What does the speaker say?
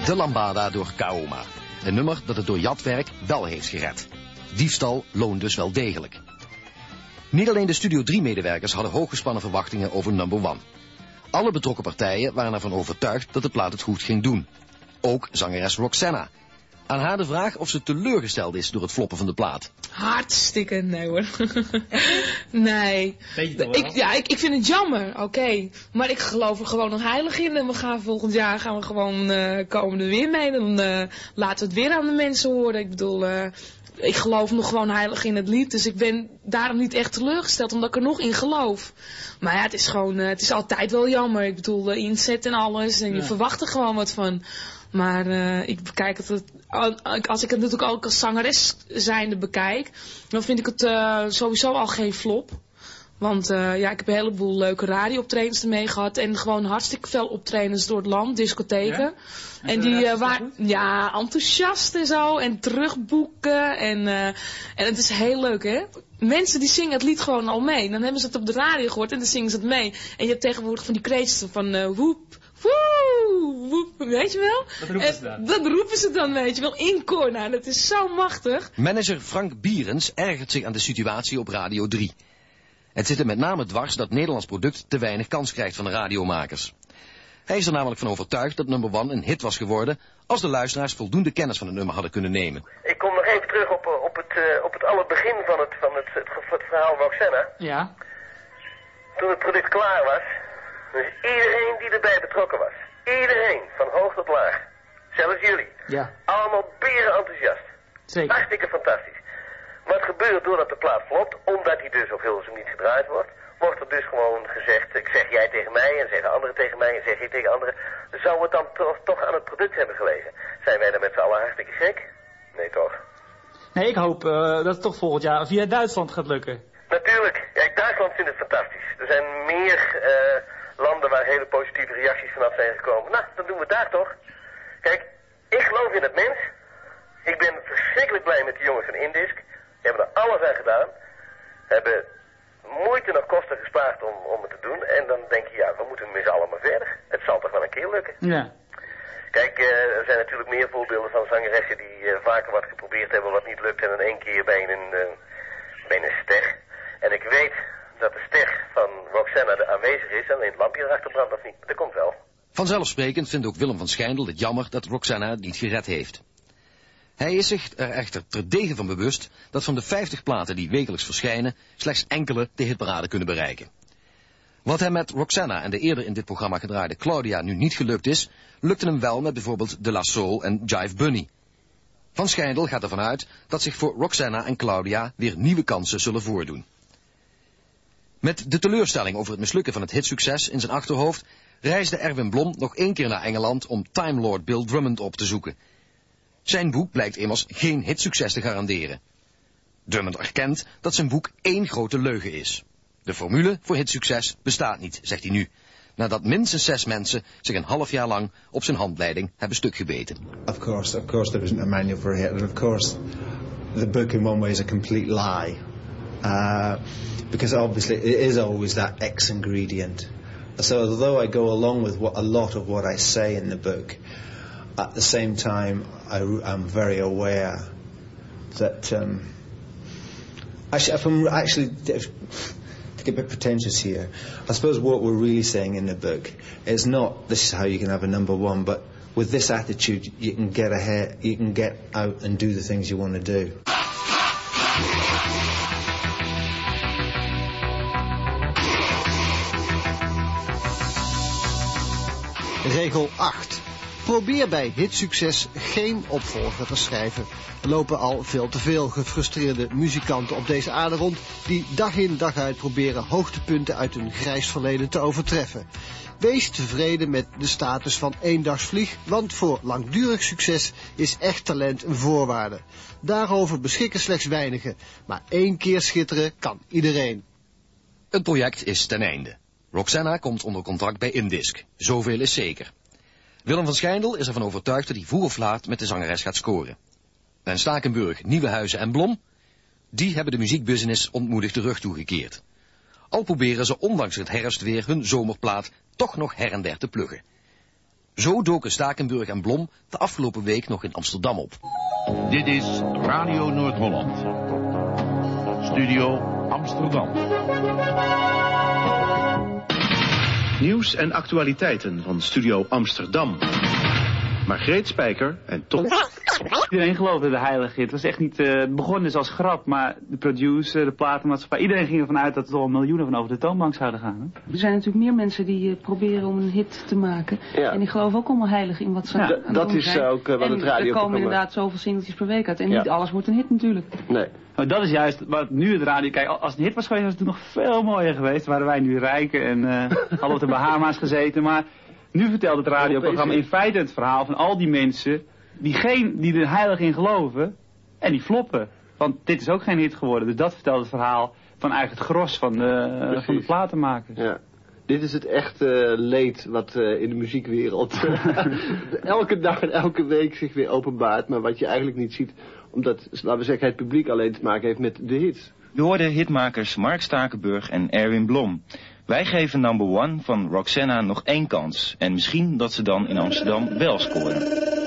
De Lambada door Kaoma. Een nummer dat het door jatwerk wel heeft gered. Diefstal loont dus wel degelijk. Niet alleen de Studio 3-medewerkers hadden hooggespannen verwachtingen over Number One. Alle betrokken partijen waren ervan overtuigd dat de plaat het goed ging doen. Ook zangeres Roxanna. Aan haar de vraag of ze teleurgesteld is door het floppen van de plaat. Hartstikke nee hoor. Nee. Ik vind het jammer, oké. Maar ik geloof er gewoon nog heilig in. En we gaan volgend jaar komen er weer mee. Dan laten we het weer aan de mensen horen. Ik bedoel, ik geloof nog gewoon heilig in het lied. Dus ik ben daarom niet echt teleurgesteld, omdat ik er nog in geloof. Maar ja, het is altijd wel jammer. Ik bedoel, de inzet en alles. En je verwacht er gewoon wat van. Maar ik bekijk het, als ik het natuurlijk ook als zangeres zijnde bekijk, dan vind ik het sowieso al geen flop. Want ik heb een heleboel leuke radiooptredens ermee gehad. En gewoon hartstikke veel optredens door het land, discotheken. Ja? En die waren enthousiast en zo. En terugboeken. En het is heel leuk, hè. Mensen die zingen het lied gewoon al mee. Dan hebben ze het op de radio gehoord en dan zingen ze het mee. En je hebt tegenwoordig van die kreetjes van woep. Woe, woep, weet je wel? Dat roepen ze dan. Dat roepen ze dan, weet je wel, in koor. Nou, dat is zo machtig. Manager Frank Bierens ergert zich aan de situatie op Radio 3. Het zit er met name dwars dat Nederlands product te weinig kans krijgt van de radiomakers. Hij is er namelijk van overtuigd dat Number One een hit was geworden als de luisteraars voldoende kennis van het nummer hadden kunnen nemen. Ik kom nog even terug op het allerbegin van het verhaal Roxanna. Ja. Toen het product klaar was, dus iedereen die erbij betrokken was. Iedereen, van hoog tot laag. Zelfs jullie. Ja. Allemaal beren enthousiast. Zeker. Hartstikke fantastisch. Wat gebeurt doordat de plaat flopt, omdat die dus zoveel als niet gedraaid wordt er dus gewoon gezegd, ik zeg jij tegen mij en zeggen anderen tegen mij en zeg ik tegen anderen. Zou het dan toch aan het product hebben gelegen? Zijn wij er met z'n allen hartstikke gek? Nee toch? Nee, ik hoop dat het toch volgend jaar via Duitsland gaat lukken. Natuurlijk. Ja, Duitsland vindt het fantastisch. Er zijn meer landen waar hele positieve reacties vanaf zijn gekomen. Nou, dan doen we het daar toch. Kijk, ik geloof in het mens. Ik ben verschrikkelijk blij met die jongens van Indisc. Die hebben er alles aan gedaan. Hebben moeite nog kosten gespaard om het te doen. En dan denk je, ja, we moeten met z'n allen maar verder. Het zal toch wel een keer lukken. Ja. Kijk, er zijn natuurlijk meer voorbeelden van zangeressen die vaker wat geprobeerd hebben wat niet lukt. En dan één keer bij een ster. En ik weet dat de ster van Roxanna aanwezig is. Alleen het lampje erachter brandt of niet. Dat komt wel. Vanzelfsprekend vindt ook Willem van Schijndel het jammer dat Roxanna niet gered heeft. Hij is zich er echter terdege van bewust dat van de 50 platen die wekelijks verschijnen, slechts enkele de hitparade kunnen bereiken. Wat hem met Roxanna en de eerder in dit programma gedraaide Claudia nu niet gelukt is, lukte hem wel met bijvoorbeeld De La Soul en Jive Bunny. Van Schijndel gaat ervan uit dat zich voor Roxanna en Claudia weer nieuwe kansen zullen voordoen. Met de teleurstelling over het mislukken van het hitsucces in zijn achterhoofd reisde Erwin Blom nog 1 keer naar Engeland om Time Lord Bill Drummond op te zoeken. Zijn boek blijkt immers geen hitsucces te garanderen. Drummond erkent dat zijn boek 1 grote leugen is. De formule voor hitsucces bestaat niet, zegt hij nu, nadat minstens 6 mensen zich een half jaar lang op zijn handleiding hebben stuk gebeten. Of course there isn't a manual for a hit, and of course the book in one way is a complete lie. Because obviously it is always that X ingredient. So although I go along with a lot of what I say in the book, at the same time I'm very aware that to get a bit pretentious here, I suppose what we're really saying in the book is not this is how you can have a number one, but with this attitude you can get ahead, you can get out and do the things you want to do. Regel 8. Probeer bij hitsucces geen opvolger te schrijven. Er lopen al veel te veel gefrustreerde muzikanten op deze aarde rond die dag in dag uit proberen hoogtepunten uit hun grijs verleden te overtreffen. Wees tevreden met de status van eendagsvlieg, want voor langdurig succes is echt talent een voorwaarde. Daarover beschikken slechts weinigen, maar 1 keer schitteren kan iedereen. Het project is ten einde. Roxanna komt onder contract bij Indisc. Zoveel is zeker. Willem van Schijndel is ervan overtuigd dat hij vroeg of laat met de zangeres gaat scoren. En Stakenburg, Nieuwenhuizen en Blom, die hebben de muziekbusiness ontmoedigd de rug toegekeerd. Al proberen ze ondanks het herfstweer hun zomerplaat toch nog her en der te pluggen. Zo doken Stakenburg en Blom de afgelopen week nog in Amsterdam op. Dit is Radio Noord-Holland. Studio Amsterdam. Nieuws en actualiteiten van Studio Amsterdam. Margreet Spijker en Tom. Iedereen geloofde de heilige hit. Het was echt niet, het begon dus als grap, maar de producer, de platenmaatschappij, iedereen ging ervan uit dat er toch miljoenen van over de toonbank zouden gaan. Hè? Er zijn natuurlijk meer mensen die proberen om een hit te maken. Ja. En die geloven ook allemaal heilig in wat ze aan het dat is ook wat het radio. Er komen inderdaad zoveel singeltjes per week uit. En niet alles wordt een hit natuurlijk. Nee. Nou, dat is juist wat nu het radio... Kijk, als het een hit was geweest, was het nog veel mooier geweest. Waren wij nu rijken en hadden we op de Bahama's gezeten. Maar nu vertelt het radioprogramma in feite het verhaal van al die mensen die er heilig in geloven en die floppen. Want dit is ook geen hit geworden. Dus dat vertelt het verhaal van eigenlijk het gros van de platenmakers. Ja. Dit is het echte leed wat in de muziekwereld elke dag en elke week zich weer openbaart. Maar wat je eigenlijk niet ziet, omdat, laten we zeggen, het publiek alleen te maken heeft met de hits. We hoorden hitmakers Mark Stakenburg en Erwin Blom. Wij geven Number One van Roxanna nog 1 kans. En misschien dat ze dan in Amsterdam wel scoren.